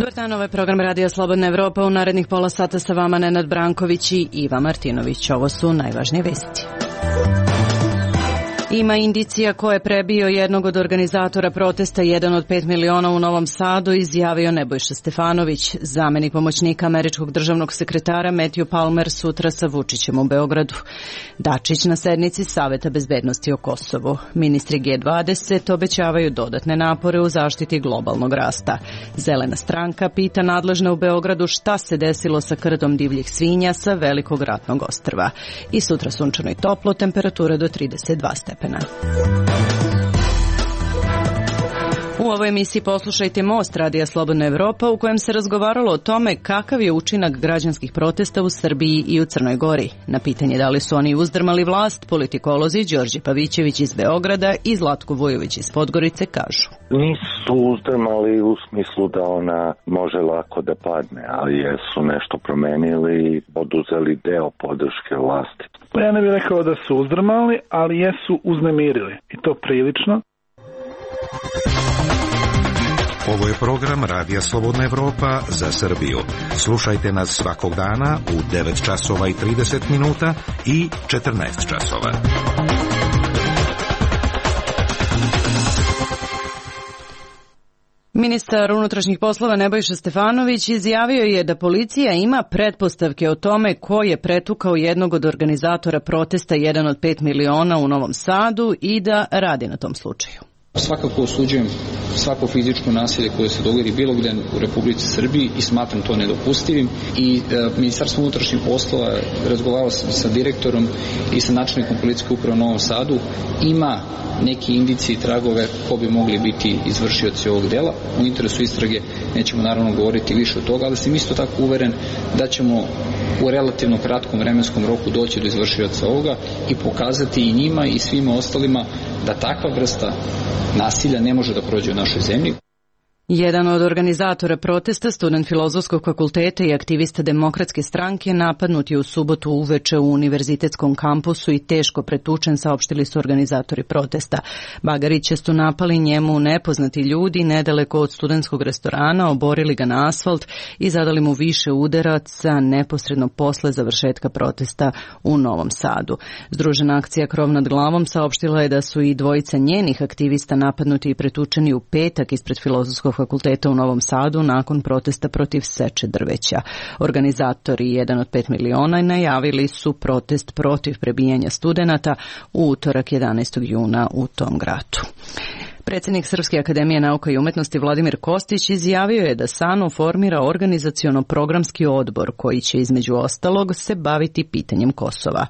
Dobar dan, ovo je program Radija Slobodna Evropa. U narednih pola sata sa vama Nenad Branković i Iva Martinović. Ovo su najvažnije vesti. Ima indicija ko je prebio jednog od organizatora protesta 1 od 5 miliona u Novom Sadu, izjavio Nebojša Stefanović, zamenik pomoćnika američkog državnog sekretara Matthew Palmer sutra sa Vučićem u Beogradu. Dačić na sednici Saveta bezbednosti o Kosovu. Ministri G20 obećavaju dodatne napore u zaštiti globalnog rasta. Zelena stranka pita nadležne u Beogradu šta se desilo sa krdom divljih svinja sa Velikog ratnog ostrva. I sutra sunčano i toplo, temperatura do 32 stepena. U ovoj emisiji poslušajte Most Radija Slobodna Evropa, u kojem se razgovaralo o tome kakav je učinak građanskih protesta u Srbiji i u Crnoj Gori. Na pitanje da li su oni uzdrmali vlast, politikolozi Đorđe Pavićević iz Beograda i Zlatko Vujović iz Podgorice kažu. Nisu uzdrmali u smislu da ona može lako da padne, ali jesu nešto promenili, oduzeli deo podrške vlasti. Ja ne bih rekao da su uzdrmali, ali jesu uznemirili. I to prilično. Ovo je program Radija Slobodna Evropa za Srbiju. Slušajte nas svakog dana u 9 časova i 30 minuta i 14 časova. Ministar unutrašnjih poslova Nebojša Stefanović izjavio je da policija ima pretpostavke o tome ko je pretukao jednog od organizatora protesta 1 od 5 miliona u Novom Sadu i da radi na tom slučaju. Svakako osuđujem svako fizičko nasilje koje se dogodi bilo gde u Republici Srbiji i smatram to nedopustivim. I Ministarstvo unutrašnjih poslova razgovaralo sa direktorom i sa načelnikom policijske uprave u Novom Sadu. Ima neki indicije i tragove ko bi mogli biti izvršioci ovog dela. U interesu istrage nećemo naravno govoriti više od toga, ali sam isto tako uveren da ćemo u relativno kratkom vremenskom roku doći do izvršioca ovoga i pokazati i njima i svima ostalima da takva vrsta nasilja ne može da prođe u našoj zemlji. Jedan od organizatora protesta, student Filozofskog fakulteta i aktivista Demokratske stranke, napadnut je u subotu uveče u univerzitetskom kampusu i teško pretučen, saopštili su organizatori protesta. Bagariće su napali njemu nepoznati ljudi nedaleko od studentskog restorana, oborili ga na asfalt i zadali mu više udaraca neposredno posle završetka protesta u Novom Sadu. Združena akcija Krov nad glavom saopštila je da su i dvojica njenih aktivista napadnuti i pretučeni u petak ispred Filozofskog fakulteta u Novom Sadu nakon protesta protiv seče drveća. Organizatori 1 od 5 miliona najavili su protest protiv prebijanja studenata u utorak 11. juna u tom gradu. Predsjednik Srpske akademije nauka i umetnosti Vladimir Kostić izjavio je da SANU formira organizaciono-programski odbor koji će između ostalog se baviti pitanjem Kosova.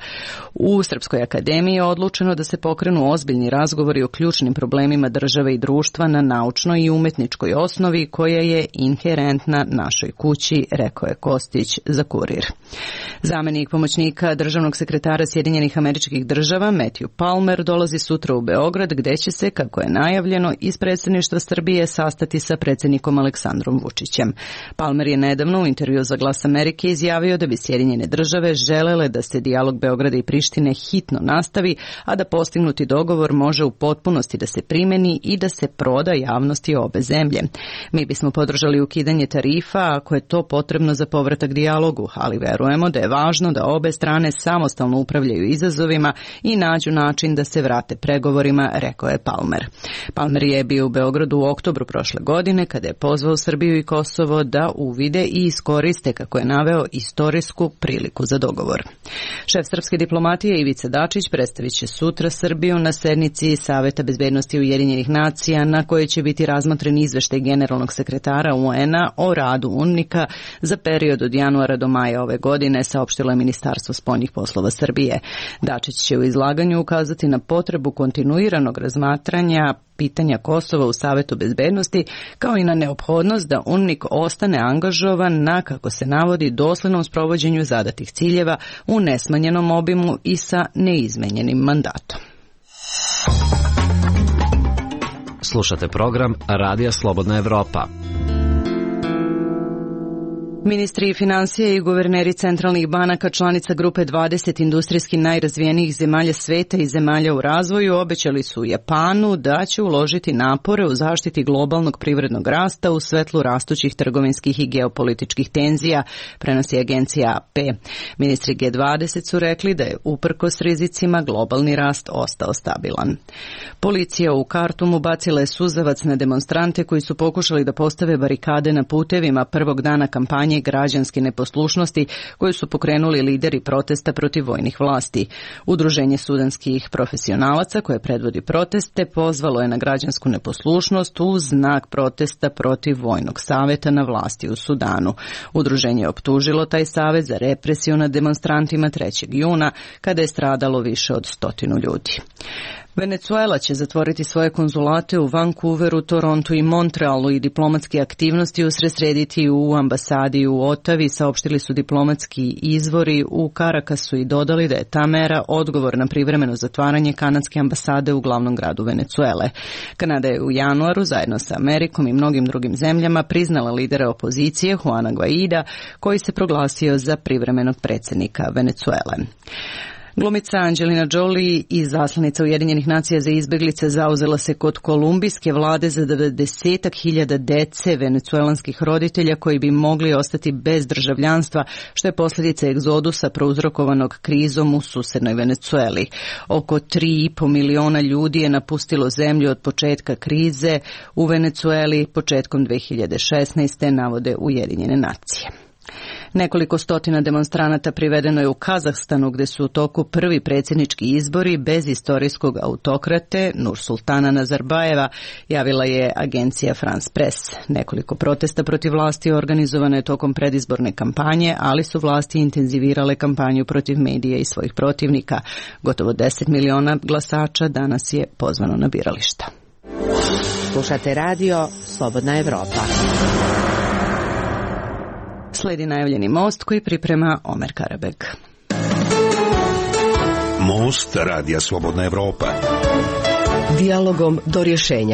U Srpskoj akademiji je odlučeno da se pokrenu ozbiljni razgovori o ključnim problemima države i društva na naučnoj i umetničkoj osnovi koja je inherentna našoj kući, rekao je Kostić za Kurir. Zamenik pomoćnika državnog sekretara Sjedinjenih Američkih Država Matthew Palmer dolazi sutra u Beograd gde će se, kako je najavljeno, iz predsjedništva Srbije sastati sa predsjednikom Aleksandrom Vučićem. Palmer je nedavno u intervju za Glas Amerike izjavio da bi Sjedinjene Države želele da se dijalog Beograda i Prištine hitno nastavi, a da postignuti dogovor može u potpunosti da se primeni i da se proda javnosti obe zemlje. Mi bismo podržali ukidanje tarifa ako je to potrebno za povratak dijalogu, ali verujemo da je važno da obe strane samostalno upravljaju izazovima i nađu način da se vrate pregovorima, rekao je Palmer. Palmer je bio u Beogradu u oktobru prošle godine kada je pozvao Srbiju i Kosovo da uvide i iskoriste, kako je naveo, istorijsku priliku za dogovor. Šef srpske diplomatije Ivica Dačić predstavit će sutra Srbiju na sednici Saveta bezbednosti Ujedinjenih nacija na kojoj će biti razmotren izveštaj generalnog sekretara UN-a o radu UNMIK-a za period od januara do maja ove godine, saopštilo je Ministarstvo spoljnih poslova Srbije. Dačić će u izlaganju ukazati na potrebu kontinuiranog razmatranja pitanja Kosova u Savetu bezbednosti, kao i na neophodnost da UNMIK ostane angažovan na, kako se navodi, doslednom sprovođenju zadatih ciljeva u nesmanjenom obimu i sa neizmenjenim mandatom. Slušate program Radija Slobodna Evropa. Ministri financija i guverneri centralnih banaka članica grupe 20 industrijski najrazvijenijih zemalja sveta i zemalja u razvoju obećali su Japanu da će uložiti napore u zaštiti globalnog privrednog rasta u svetlu rastućih trgovinskih i geopolitičkih tenzija, prenosi agencija AP. Ministri G20 su rekli da je uprkos rizicima globalni rast ostao stabilan. Policija u Kartumu bacila je suzavac na demonstrante koji su pokušali da postave barikade na putevima prvog dana kampanje građanske neposlušnosti koju su pokrenuli lideri protesta protiv vojnih vlasti. Udruženje sudanskih profesionalaca koje predvodi proteste pozvalo je na građansku neposlušnost u znak protesta protiv vojnog saveta na vlasti u Sudanu. Udruženje je optužilo taj savet za represiju nad demonstrantima 3. juna kada je stradalo više od 100 ljudi. Venezuela će zatvoriti svoje konzulate u Vancouveru, Torontu i Montrealu i diplomatske aktivnosti usredsrediti u ambasadi u Otavi, saopštili su diplomatski izvori u Carakasu i dodali da je ta mera odgovor na privremeno zatvaranje kanadske ambasade u glavnom gradu Venezuele. Kanada je u januaru zajedno sa Amerikom i mnogim drugim zemljama priznala lidera opozicije Juana Guaida, koji se proglasio za privremenog predsjednika Venezuele. Glumica Angelina Jolie i zaslanica Ujedinjenih nacija za izbjeglice zauzela se kod kolumbijske vlade za 90.000 dece venecuelanskih roditelja koji bi mogli ostati bez državljanstva, što je posljedica egzodusa prouzrokovanog krizom u susednoj Venecueli. Oko 3,5 miliona ljudi je napustilo zemlju od početka krize u Venecueli početkom 2016. navode Ujedinjene nacije. Nekoliko stotina demonstranata privedeno je u Kazahstanu gdje su u toku prvi predsjednički izbori bez istorijskog autokrate Nursultana Nazarbajeva, javila je agencija France Press. Nekoliko protesta protiv vlasti organizovano je tokom predizborne kampanje, ali su vlasti intenzivirale kampanju protiv medija i svojih protivnika. Gotovo 10 miliona glasača danas je pozvano na birališta. Slušate radio Slobodna Evropa. Slijedi najavljeni most koji priprema Omer Karabeg. Most radija Slobodna Evropa. Dijalogom do rješenja.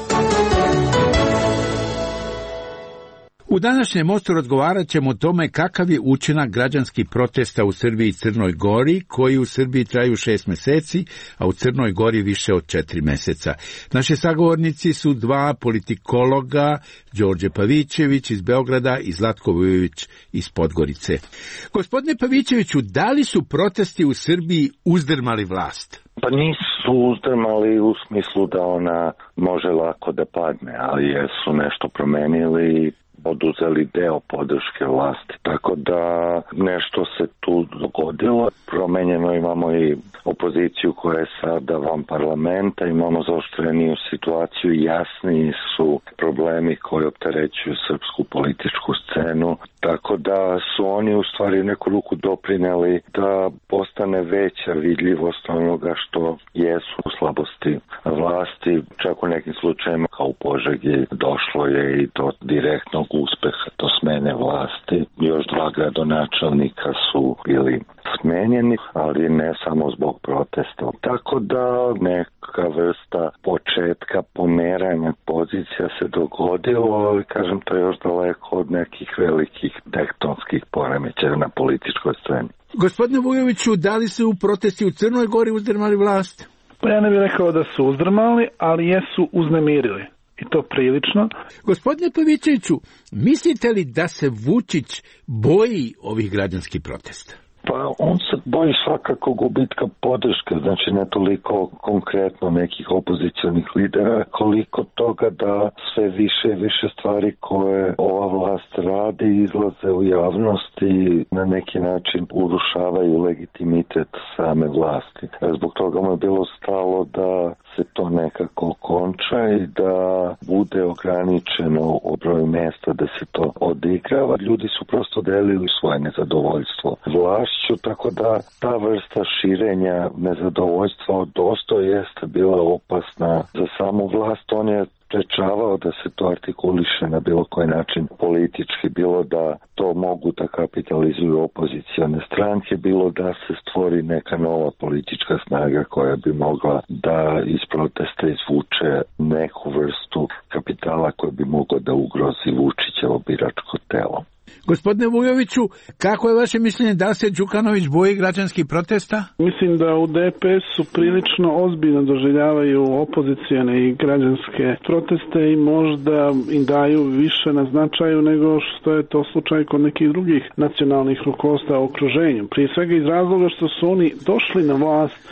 U današnjem mostu razgovarat ćemo o tome kakav je učinak građanskih protesta u Srbiji i Crnoj Gori, koji u Srbiji traju 6 mjeseci, a u Crnoj Gori više od 4 mjeseca. Naši sagovornici su dva politikologa, Đorđe Pavićević iz Beograda i Zlatko Vujović iz Podgorice. Gospodine Pavićeviću, da li su protesti u Srbiji uzdrmali vlast? Pa nisu uzdrmali u smislu da ona može lako da padne, ali jesu nešto promenili, oduzeli deo podrške vlasti. Tako da nešto se tu dogodilo. Promenjeno imamo i opoziciju koja je sada van parlamenta, imamo zaoštreniju situaciju, jasniji su problemi koji opterećuju srpsku političku scenu. Tako da su oni u stvari neku ruku doprineli da postane veća vidljivost onoga što jesu slabosti vlasti. Čak u nekim slučajima kao u Požegi došlo je i do direktnog uspeha, do smene vlasti. Još 2 gradonačelnika su bili smenjeni, ali ne samo zbog protesta. Tako da neka vrsta početka pomeranja pozicija se dogodilo, ali kažem to je još daleko od nekih velikih tektonskih poremećaja na političkoj sceni. Gospodine Vujoviću, da li se u protesti u Crnoj Gori uzdrmali vlast? Pa ja ne bih rekao da su uzdrmali, ali jesu uznemirili. I to prilično. Gospodine Pavićeviću, mislite li da se Vučić boji ovih građanskih protesta? Pa on se boji svakako gubitka podrške, znači ne toliko konkretno nekih opozicionih lidera, koliko toga da sve više i više stvari koje ova vlast radi izlaze u javnost i na neki način urušavaju legitimitet same vlasti. Zbog toga mu je bilo stalo da se to nekako konča i da bude ograničeno u broju mjesta da se to odigrava. Ljudi su prosto delili svoje nezadovoljstvo vlašću, tako da ta vrsta širenja nezadovoljstva dosta jeste bila opasna za samu vlast. On je sprečavao da se to artikuliše na bilo koji način politički, bilo da to mogu da kapitalizuju opozicione stranke, bilo da se stvori neka nova politička snaga koja bi mogla da iz protesta izvuče neku vrstu kapitala koja bi mogla da ugrozi Vučićevo biračko telo. Gospodine Vujoviću, kako je vaše mišljenje, da se Đukanović boji građanskih protesta? Mislim da u DPS-u prilično ozbiljno doživljavaju opozicijone i građanske proteste i možda im daju više na značaju nego što je to slučaj kod nekih drugih nacionalnih rukovodstva u okruženju. Prije svega iz razloga što su oni došli na vlast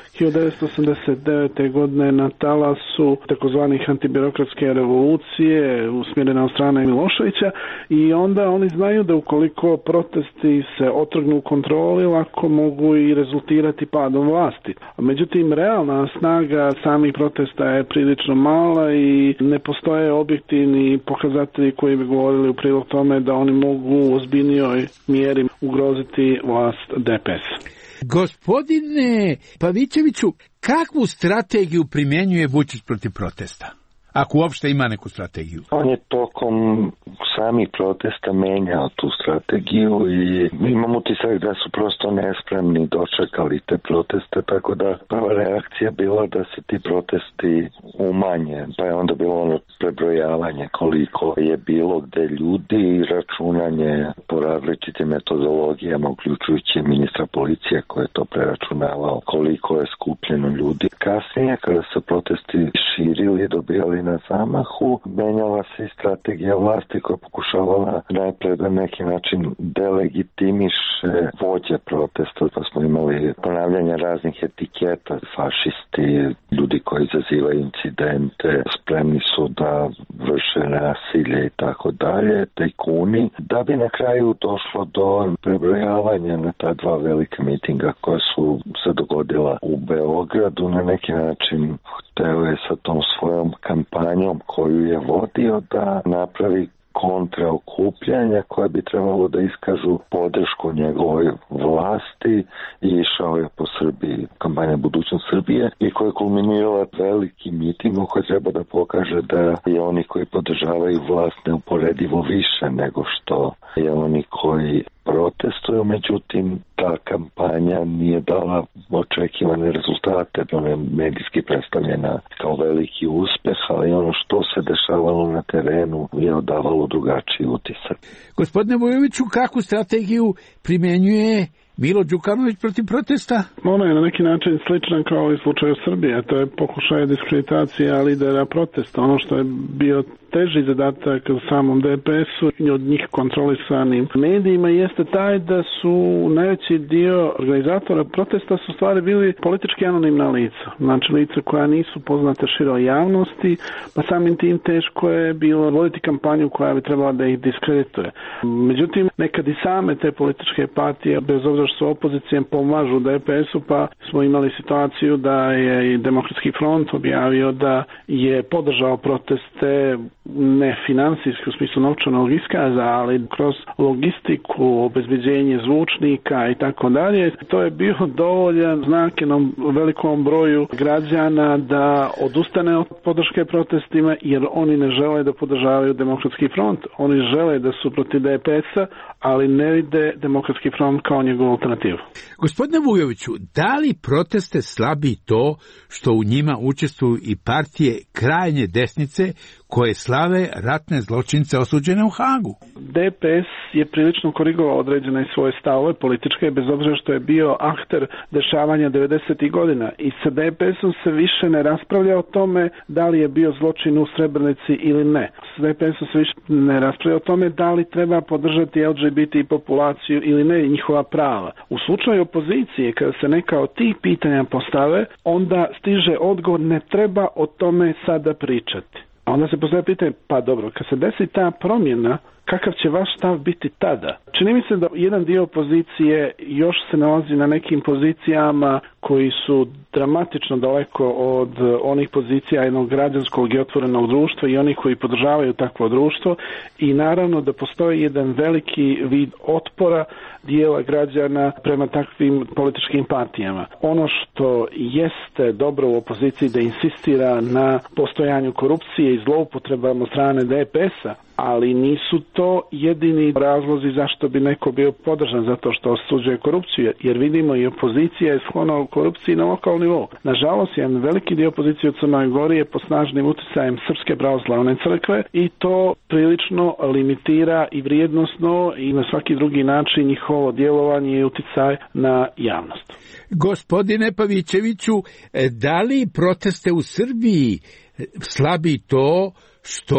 1989. godine na talasu takozvanih antibirokratske revolucije usmjerene od strane Miloševića i onda oni znaju da ukoliko protesti se otrgnu kontroli, lako mogu i rezultirati padom vlasti. Međutim, realna snaga samih protesta je prilično mala i ne postoje objektivni pokazatelji koji bi govorili u prilog tome da oni mogu u ozbiljnijoj mjeri ugroziti vlast DPS. Gospodine Pavićeviću, kakvu strategiju primjenjuje Vučić protiv protesta? Ako uopšte ima neku strategiju. On je tokom samih protesta menjao tu strategiju i imam utisak da su prosto nespremni dočekali te proteste, tako da prva reakcija bila da se ti protesti umanje, pa je onda bilo ono prebrojavanje koliko je bilo gde ljudi i računanje po različitim metodologijama, uključujući ministra policije koji je to preračunavao koliko je skupljeno ljudi. Kasnije, kada se protesti širili, dobijali na zamahu, menjala se i strategija vlasti koja pokušavala najprej da neki način delegitimiše vođe protesta, pa smo imali ponavljanje raznih etiketa, fašisti, ljudi koji izazivaju incidente, spremni su da vrše nasilje i tako dalje, tajkuni, da bi na kraju došlo do prebrojavanja na ta dva velika mitinga koja su se dogodila u Beogradu. Na neki način hteo je sa tom svojom kampanjom koju je vodio da napravi kontraokupljanja koje bi trebalo da iskažu podršku njegovoj vlasti i išao je po Srbiji, kampanja Budućnost Srbije i koja je kulminirala velikim mitingom koji treba da pokaže da je oni koji podržavaju vlast neuporedivo više nego što je oni koji protestuju, međutim ta kampanja nije dala očekivane rezultate, ona je medijski predstavljena kao veliki uspeh, ali ono što se dešavalo na terenu je odavalo drugačiji utisak. Gospodine Vujoviću, kakvu strategiju primjenjuje Milo Đukanović protiv protesta? Ona je na neki način slična kao i slučaju Srbije, to je pokušaj diskreditacija lidera protesta. Ono što je bio teži zadatak u samom DPS-u i od njih kontrolisanim medijima jeste taj da su najveći dio organizatora protesta su stvari bili politički anonimna lica. Znači lica koja nisu poznata široj javnosti, pa samim tim teško je bilo voditi kampanju koja bi trebala da ih diskredituje. Međutim, nekad i same te političke partije, bez obzira što su opozicije, pomažu DPS-u, pa smo imali situaciju da je i Demokratski front objavio da je podržao proteste ne finansijski u smislu novčanog iskaza, ali kroz logistiku, obezbeđenje zvučnika i tako dalje. To je bio dovoljan znak jednom velikom broju građana da odustane od podrške protestima, jer oni ne žele da podržavaju Demokratski front. Oni žele da su protiv DPS-a, ali ne vide Demokratski front kao njegovu alternativu. Gospodine Vujoviću, da li proteste slabi to što u njima učestvuju i partije krajnje desnice koje slave ratne zločince osuđene u Hagu? DPS je prilično korigovao određene svoje stavove političke, bez obzira što je bio akter dešavanja 90. godina. I sa DPS-om se više ne raspravlja o tome da li je bio zločin u Srebrenici ili ne. Sa DPS-om se više ne raspravlja o tome da li treba podržati LGBT populaciju ili ne, njihova prava. U slučaju opozicije, kada se neka od tih pitanja postave, onda stiže odgovor ne treba o tome sada pričati. A onda se postavlja pitanje, pa dobro, kad se desi ta promjena, kakav će vaš stav biti tada? Čini mi se da jedan dio opozicije još se nalazi na nekim pozicijama koji su dramatično daleko od onih pozicija jednog građanskog i otvorenog društva i onih koji podržavaju takvo društvo i naravno da postoji jedan veliki vid otpora dijela građana prema takvim političkim partijama. Ono što jeste dobro u opoziciji da insistira na postojanju korupcije i zloupotrebama strane DPS-a, ali nisu to jedini razlozi zašto zašto bi neko bio podržan zato što osuđuje korupciju, jer vidimo i opozicija je sklona u korupciji na lokalnom nivou. Nažalost, jedan veliki dio opozicije u Crnoj Gori je pod snažnim utjecajem Srpske pravoslavne crkve i to prilično limitira i vrijednosno i na svaki drugi način njihovo djelovanje i utjecaj na javnost. Gospodine Pavićeviću, da li proteste u Srbiji slabi to što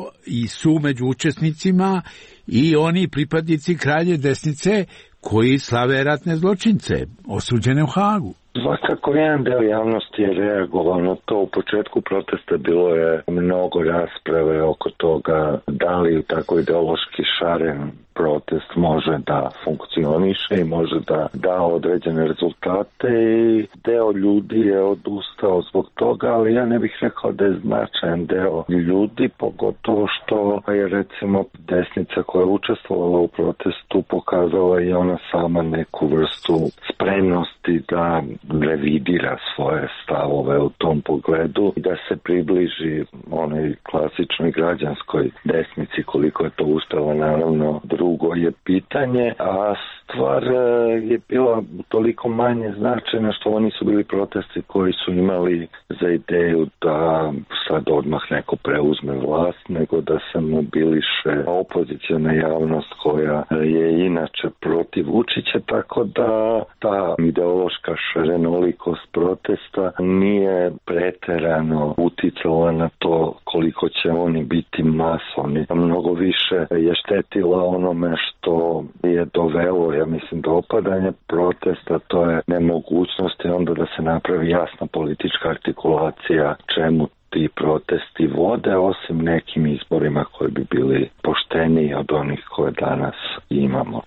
i su među učesnicima i oni pripadnici kralje desnice koji slave ratne zločince, osuđene u Hagu? Svakako jedan deo javnosti je reagovao na to. U početku protesta bilo je mnogo rasprave oko toga da li tako ideološki šaren protest može da funkcioniše i može da određene rezultate i deo ljudi je odustao zbog toga, ali ja ne bih rekao da je značajan deo ljudi, pogotovo što je recimo desnica koja je učestvovala u protestu pokazala i ona sama neku vrstu spremnosti da revidira svoje stavove u tom pogledu i da se približi onoj klasičnoj građanskoj desnici, koliko je to uspjelo, naravno drugo je pitanje, a stvar je bila toliko manje značajna što oni su bili protesti koji su imali za ideju da sad odmah neko preuzme vlast, nego da se mobiliše opozicijona javnost koja je inače protiv Vučića, tako da ta ideološka šarenolikost protesta nije preterano uticala na to koliko će oni biti masovni. Mnogo više je štetila onome što je dovelo, ja mislim, do opadanja protesta, to je nemogućnost i onda da se napravi jasna politička artikulacija čemu ti protesti vode, osim nekim izborima koji bi bili pošteniji od onih koje danas imamo.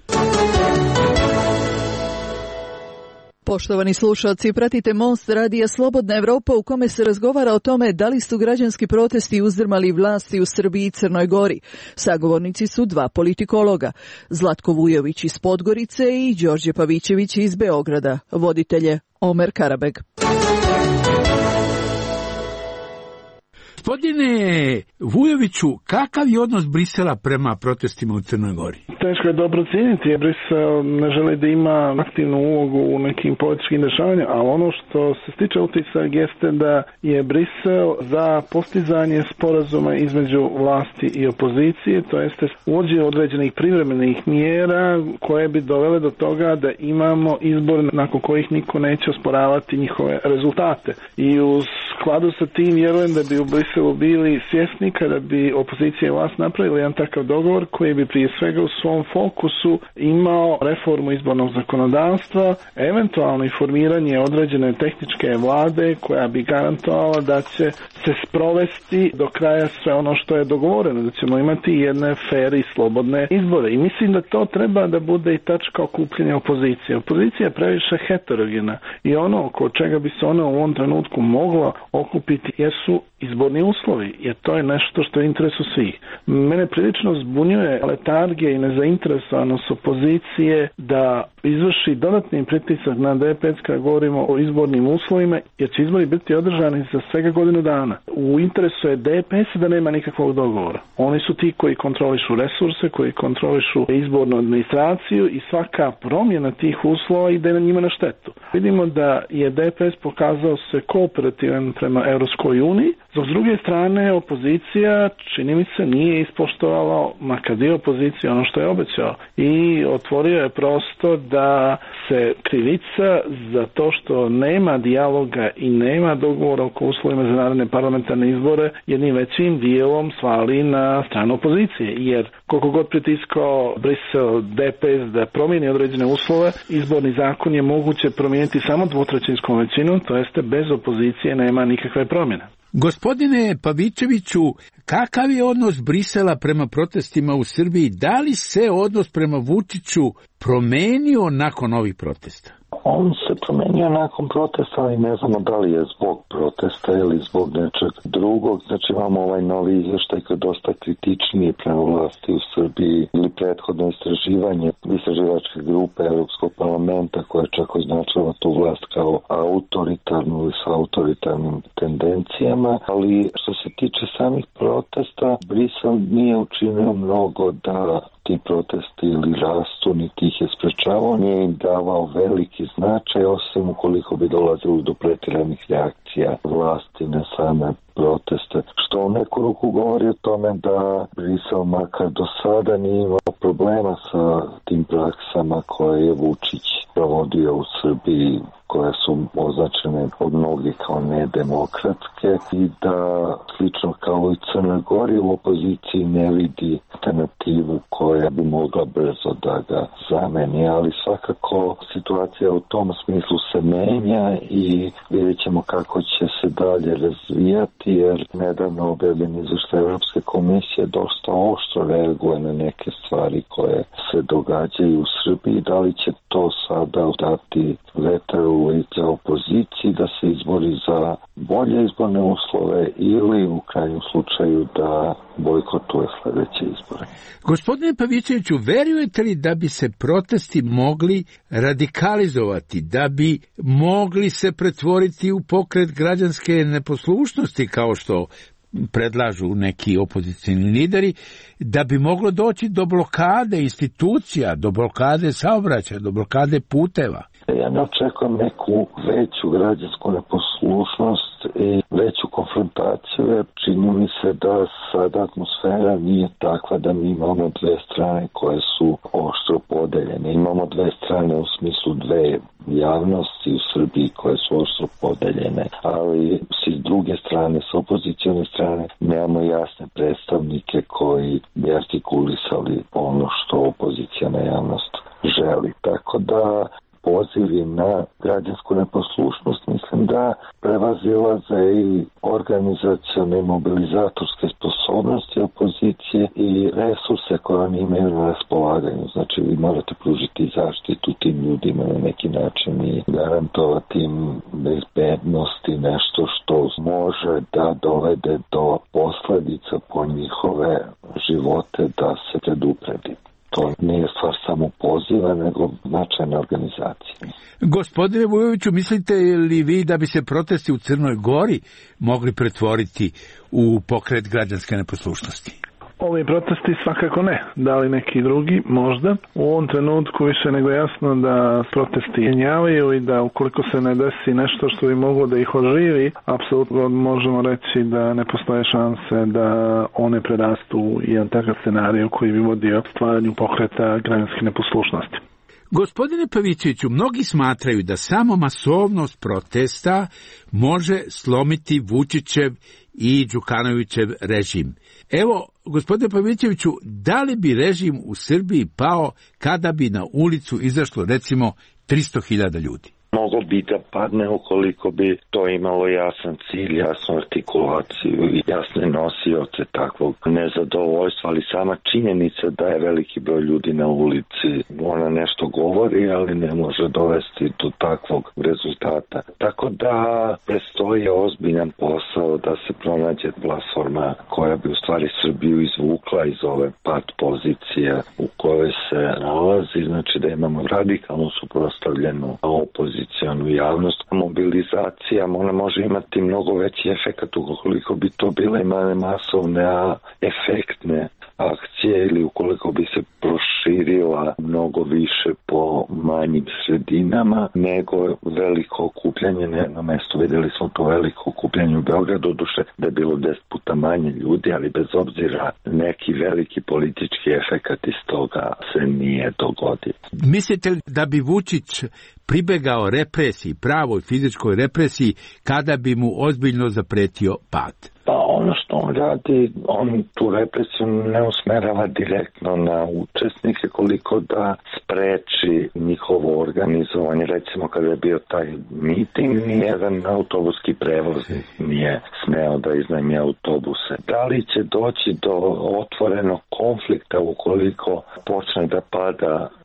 Poštovani slušalci, pratite Most radija Slobodna Evropa u kome se razgovara o tome da li su građanski protesti uzdrmali vlasti u Srbiji i Crnoj Gori. Sagovornici su dva politikologa, Zlatko Vujović iz Podgorice i Đorđe Pavićević iz Beograda. Voditelje Omer Karabeg. Gospodine Vujoviću, kakav je odnos Brisela prema protestima u Crnoj Gori? Teško je dobro cijeniti, jer Brisel ne želi da ima aktivnu ulogu u nekim političkim dešavanjima, a ono što se stiče utisak jeste da je Brisel za postizanje sporazuma između vlasti i opozicije, to jeste uvođenje određenih privremenih mjera koje bi dovele do toga da imamo izbor nakon kojih niko neće osporavati njihove rezultate. I u skladu sa tim vjerujem da bi u Briselu bili svjesni kada bi opozicija i vlast napravili jedan takav dogovor koji bi prije svega u svom fokusu imao reformu izbornog zakonodavstva, eventualno i formiranje određene tehničke vlade koja bi garantovala da će se sprovesti do kraja sve ono što je dogovoreno, da ćemo imati jedne fer i slobodne izbore. I mislim da to treba da bude i tačka okupljanja opozicije. Opozicija je previše heterogena i ono oko čega bi se ona u ovom trenutku mogla okupiti jesu izborni uslovi, jer to je nešto što je interesu svih. Mene prilično zbunjuje letargija i nezainteresovanost opozicije da izvrši dodatni pritisak na DPS kada govorimo o izbornim uslovima, jer će izbori biti održani za svega godinu dana. U interesu je DPS da nema nikakvog dogovora. Oni su ti koji kontrolišu resurse, koji kontrolišu izbornu administraciju i svaka promjena tih uslova ide na njima na štetu. Vidimo da je DPS pokazao se kooperativan prema Europskoj uniji, s druge strane opozicija čini mi se nije ispoštovala makar dio opozicije ono što je obećao i otvorio je prostor da se krivica za to što nema dijaloga i nema dogovora oko uslovima za naredne parlamentarne izbore jednim većim dijelom svali na stranu opozicije, jer koliko god pritiskao Brisel DPS da promijeni određene uslove, izborni zakon je moguće promijeniti samo dvotrećinskom većinom, to jeste bez opozicije nema nikakve promjene. Gospodine Pavićeviću, kakav je odnos Brisela prema protestima u Srbiji? Da li se odnos prema Vučiću promenio nakon ovih protesta? On se promenio nakon protesta, ali ne znamo da li je zbog protesta ili zbog nečeg drugog. Znači imamo ovaj novi izvještaj koji je dosta kritičniji prema vlasti u Srbiji ili prethodno istraživačke grupe Europskog parlamenta koja čak označava tu vlast kao autoritarnu ili sa autoritarnim tendencijama, ali što se tiče samih protesta, Brisel nije učinio mnogo da ti protesti ili rastu, niti ih je sprečavao, nije im davao veliki značaj, osim ukoliko bi dolazilo do pretjeranih reakcija vlasti na same proteste, što u neku ruku govori o tome da Brisel makar do sada nije imao problema sa tim praksama koje je Vučić provodio u Srbiji, koje su označene od mnogih kao nedemokratske i da slično kao i Crnoj Gori u opoziciji ne vidi alternativu koja bi mogla brzo da ga zameni, ali svakako situacija u tom smislu se menja i vidjet ćemo kako će se dalje razvijati, jer nedavno objavljen izvještaj Europske komisije dosta oštro reaguje na neke stvari koje se događaju u Srbiji. Da li će to sada dati vetar u lice opoziciji da se izbori za bolje izborne uslove ili u krajnjem slučaju da bojkotuje sljedeće izbore. Gospodine Pavićeviću, verujete li da bi se protesti mogli radikalizovati, da bi mogli se pretvoriti u pokret građanske neposlušnosti kao što predlažu neki opozicioni lideri, da bi moglo doći do blokade institucija, do blokade saobraćaja, do blokade puteva? Ja ne očekujem neku veću građansku neposlušnost i veću konfrontaciju, jer čini mi se da sada atmosfera nije takva da mi imamo dve strane koje su oštro podeljene. Imamo dve strane u smislu dve javnosti u Srbiji koje su oštro podeljene, ali s druge strane, s opozicione strane, nemamo jasne predstavnike koji bi artikulisali ono što opozicijona javnost želi. Tako da pozivi na građansku neposlušnost mislim da prevazilaze i organizacione i mobilizatorske sposobnosti opozicije i resurse koje oni imaju na raspolaganju. Znači vi morate pružiti zaštitu tim ljudima na neki način i garantovati im bezbednost i nešto što može da dovede do posljedica po njihove živote da se predupredi. To nije stvar samo poziva, nego značajna organizacija. Gospodine Vujoviću, mislite li vi da bi se protesti u Crnoj Gori mogli pretvoriti u pokret građanske neposlušnosti? Ovi protesti svakako ne, da li neki drugi možda. U ovom trenutku više nego jasno da protesti jenjavaju i da ukoliko se ne desi nešto što bi moglo da ih oživi, apsolutno možemo reći da ne postoje šanse da one prerastu u jedan takav scenarij koji bi vodio stvaranju pokreta građanske neposlušnosti. Gospodine Pavićeviću, mnogi smatraju da samo masovnost protesta može slomiti Vučićev i Đukanovićev režim. Evo, gospodine Pavićeviću, da li bi režim u Srbiji pao kada bi na ulicu izašlo recimo 300.000 ljudi? Mogo bi da padne ukoliko bi to imalo jasan cilj, jasnu artikulaciju i jasne nosioce takvog nezadovoljstva, ali sama činjenica da je veliki broj ljudi na ulici, ona nešto govori, ali ne može dovesti do takvog rezultata. Tako da prestoji ozbiljan posao da se pronađe platforma koja bi u stvari Srbiju izvukla iz ove pad pozicije u kojoj se nalazi, znači da imamo radikalno suprotstavljenu opoziciju javnost. Mobilizacija ona može imati mnogo veći efekt ukoliko bi to bile male masovne, a efektne akcije ili ukoliko bi se proširila mnogo više po manjim sredinama nego veliko okupljanje na jednom mestu. Vidjeli smo to veliko okupljanje u Beogradu, duše da je bilo 10 puta manje ljudi, ali bez obzira neki veliki politički efekat iz toga se nije dogodio. Mislite li da bi Vučić pribegao represiji, pravoj fizičkoj represiji, kada bi mu ozbiljno zapretio pad? Pa ono što on radi, on tu represiju ne usmerava direktno na učesnike, koliko da spreči njihovo organizovanje. Recimo kada je bio taj miting, nijedan autobuski prevoznik nije smeo da iznajmi autobuse. Da li će doći do otvorenog konflikta ukoliko počne da pada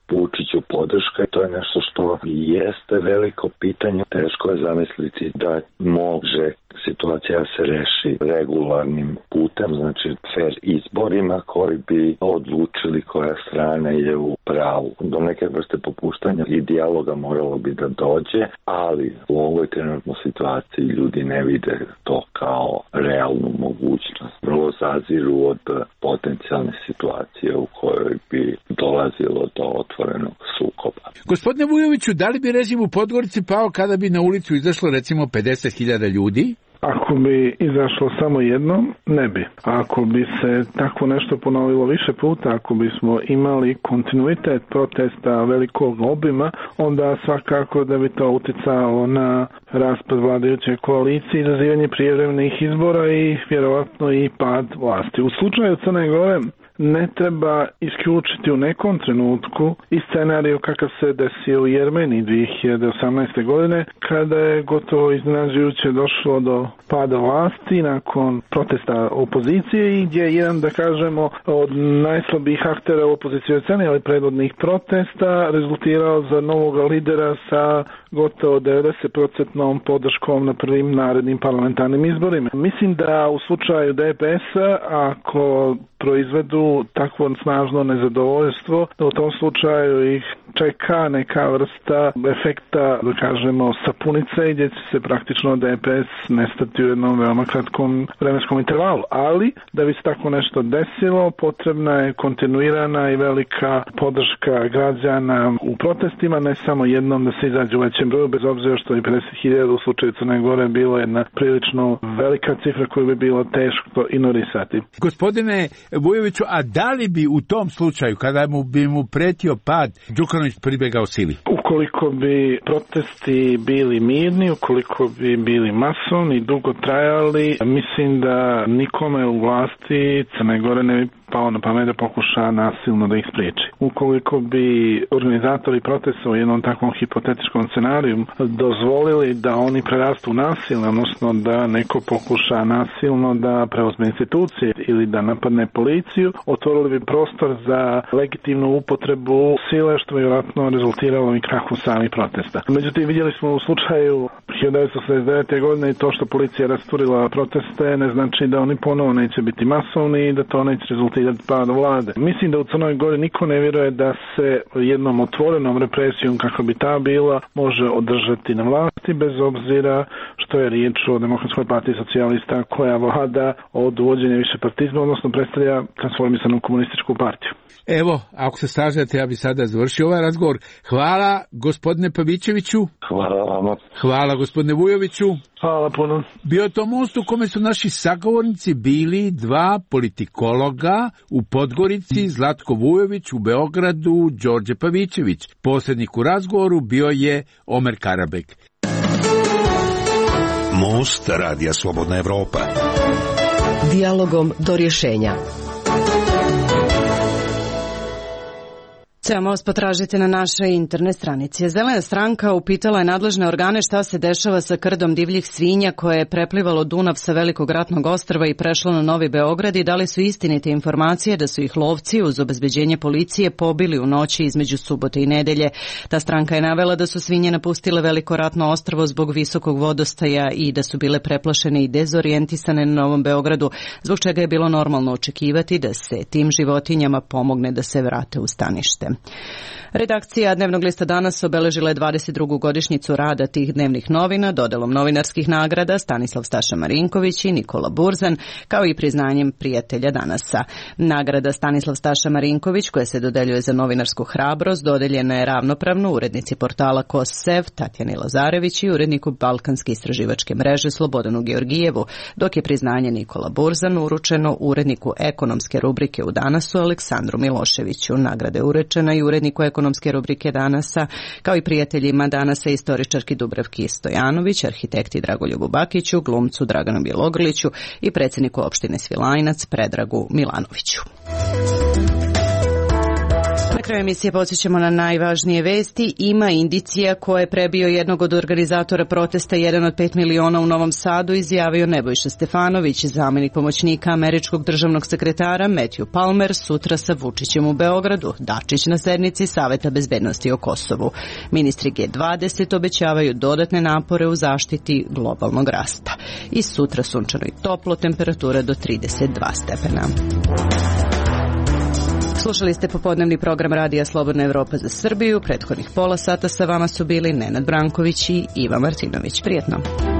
Vučiću podrška i to je nešto što jeste veliko pitanje. Teško je zamisliti da može situacija se reši regularnim putem, znači fair izborima koji bi odlučili koja strana je u pravu. Do neke vrste popuštanja i dijaloga moralo bi da dođe, ali u ovoj trenutnoj situaciji ljudi ne vide to kao realnu mogućnost. Vrlo zaziru od potencijalne situacije u kojoj bi dolazilo do otvorenog sukoba. Gospodine Vujoviću, da li bi režim u Podgorici pao kada bi na ulicu izašlo recimo 50.000 ljudi? Ako bi izašlo samo jednom, ne bi. Ako bi se tako nešto ponovilo više puta, ako bismo imali kontinuitet protesta velikog obima, onda svakako da bi to uticalo na raspad vladajuće koalicije, izazivanje prijevremenih izbora i vjerovatno i pad vlasti. U slučaju Crne Gore ne treba isključiti u nekom trenutku i scenariju kakav se desio u Jermeniji 2018. godine, kada je gotovo iznenađujuće došlo do pada vlasti nakon protesta opozicije i gdje je jedan, da kažemo, od najslabijih aktera u opozicijoj sceni, ali predvodnih protesta, rezultirao za novog lidera sa gotovo 90% podrškom na prvim narednim parlamentarnim izborima. Mislim da u slučaju DPS-a, ako proizvedu takvo snažno nezadovoljstvo, da u tom slučaju ih čeka neka vrsta efekta, da kažemo, sapunice, gdje će se praktično DPS nestati u jednom veoma kratkom vremenskom intervalu. Ali, da bi se tako nešto desilo, potrebna je kontinuirana i velika podrška građana u protestima, ne samo jednom da se izađe u većem broju, bez obzira što je 50.000 u slučaju Crne Gore bilo jedna prilično velika cifra koju bi bilo teško ignorisati. Gospodine Vujoviću, a da li bi u tom slučaju, kada bi mu pretio pad, Đukanović pribegao sili? Ukoliko bi protesti bili mirni, ukoliko bi bili masovni, dugo trajali, mislim da nikome u vlasti Crne Gore ne bi pao na pamet da pokuša nasilno da ih spriječi. Ukoliko bi organizatori protesta u jednom takvom hipotetičkom scenariju dozvolili da oni prerastu nasilno, odnosno da neko pokuša nasilno da preuzme institucije ili da napadne policiju, otvorili bi prostor za legitimnu upotrebu sile, što bi vjerojatno rezultiralo i krahu samih protesta. Međutim, vidjeli smo u slučaju 1989. godine i to što policija rasturila proteste ne znači da oni ponovo neće biti masovni i da to neće rezultirati padom vlade. Mislim da u Crnoj Gori niko ne vjeruje da se jednom otvorenom represijom, kako bi ta bila, može održati na vlasti, bez obzira što je riječ o Demokratskoj partiji socijalista koja vlada od uvođenja višepartizma, odnosno predstavlja transformisanu komunističku partiju. Evo, ako se slažete, ja bi sada završio ovaj razgovor. Hvala gospodine Pavićeviću. Hvala vama. Hvala gospodine Vujoviću. Hvala puno. Bio je to most u kome su naši sagovornici bili dva politikologa u Podgorici, Zlatko Vujović, u Beogradu Đorđe Pavićević. Posrednik u razgovoru bio je Omer Karabek. Most Radija Slobodna Evropa. Dijalogom do rješenja. Ceo most potražite na našoj internet stranici. Zelena stranka upitala je nadležne organe šta se dešava sa krdom divljih svinja koje je preplivalo Dunav sa Velikog ratnog ostrva i prešlo na Novi Beograd i da li su istinite informacije da su ih lovci uz obezbeđenje policije pobili u noći između subote i nedelje. Ta stranka je navela da su svinje napustile Veliko ratno ostrvo zbog visokog vodostaja i da su bile preplašene i dezorijentisane na Novom Beogradu, zbog čega je bilo normalno očekivati da se tim životinjama pomogne da se vrate u stanište. Redakcija Dnevnog lista Danas obeležila je 22. godišnjicu rada tih dnevnih novina dodelom novinarskih nagrada Stanislav Staša Marinković i Nikola Burzan, kao i priznanjem prijatelja Danasa. Nagrada Stanislav Staša Marinković, koja se dodeljuje za novinarsku hrabrost, dodeljena je ravnopravno urednici portala KOS-SEV Tatjani Lazarević i uredniku Balkanske istraživačke mreže Slobodanu Georgijevu, dok je priznanje Nikola Burzan uručeno uredniku ekonomske rubrike u Danasu Aleksandru Miloševiću. Nagrada je uručena i uredniku ekonomske rubrike Danasa, kao i prijateljima Danasa istoričarki Dubravki Stojanović, arhitekti Dragoljubu Bakiću, glumcu Draganu Bjelogrliću i predsjedniku opštine Svilajnac Predragu Milanoviću. Na kraju emisije podsjećamo na najvažnije vesti. Ima indicija ko je prebio jednog od organizatora protesta 1 od 5 miliona u Novom Sadu, izjavio Nebojša Stefanović, zamenik pomoćnika američkog državnog sekretara Matthew Palmer, sutra sa Vučićem u Beogradu, Dačić na sednici Saveta bezbednosti o Kosovu. Ministri G20 obećavaju dodatne napore u zaštiti globalnog rasta. I sutra sunčano i toplo, temperatura do 32 stepena. Slušali ste popodnevni program Radija Slobodna Evropa za Srbiju. Prethodnih pola sata sa vama su bili Nenad Branković i Iva Martinović. Prijetno.